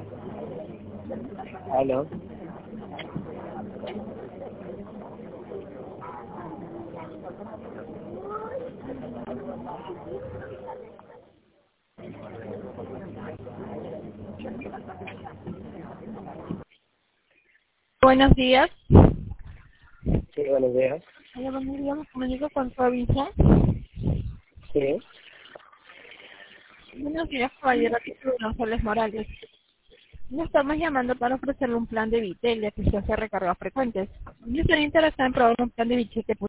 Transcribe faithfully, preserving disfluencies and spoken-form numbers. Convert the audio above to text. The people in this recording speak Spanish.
Aló. Buenos días. Sí, buenos días. Hola, buenos días. Me comunico con Robinson. Sí. Buenos días, caballero. Aquí soy Ángeles Morales. Le estamos llamando para ofrecerle un plan de Vitelia que se hace recargas frecuentes. ¿No estaría interesado en probar un plan de billete